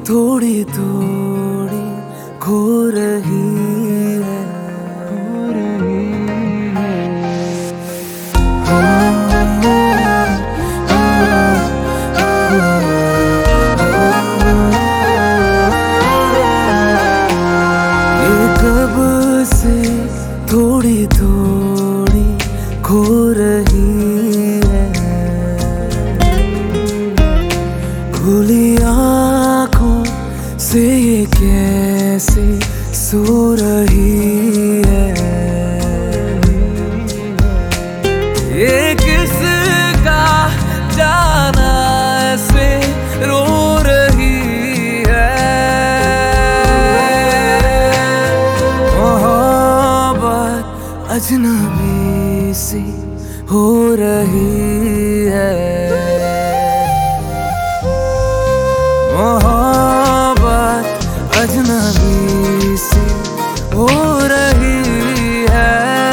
थोड़ी थोड़ी खो रही है, ये कब से थोड़ी थोड़ी खो रही है, खुली आँखों से ये कैसे सो रही है, ये किसका जाना ऐसे रो रही है, मोहब्बत अजनबी सी हो रही है, मोहब्बत अजनबी सी हो रही है,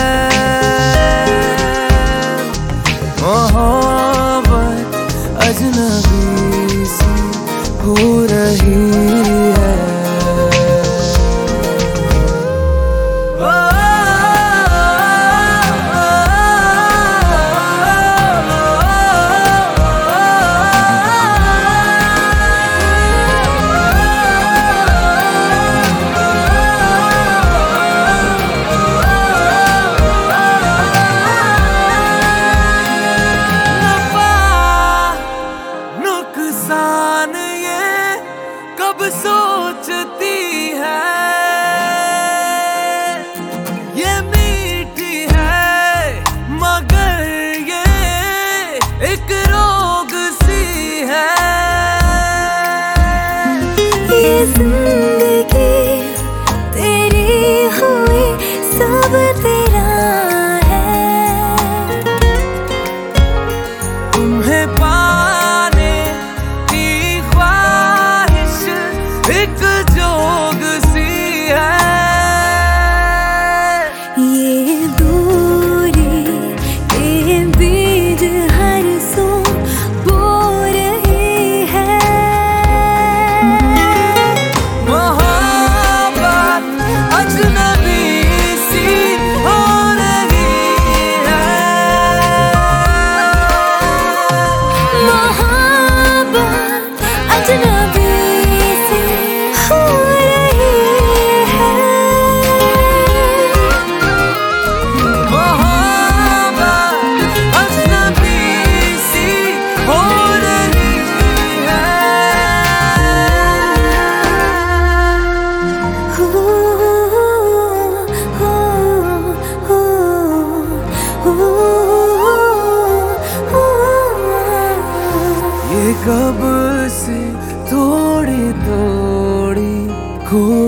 मोहब्बत अजनबी सी हो रही है। नुकसान ये कब सोचती है, ये मीठी है मगर ये एक रोग सी है, ये जिंदगी तेरी हुई सब तेरा है, तुम्हें पाने की ख्वाहिश एक जोग सी है, ये दूरी के बीज हर सो बो रही है, मोहब्बत अजनबी सी हो रही है, मोहब्बत अजनबी सी हो रही है, मोहब्बत अजनबी सी हो रही है। हो ये कब से थोड़ी थोड़ी खो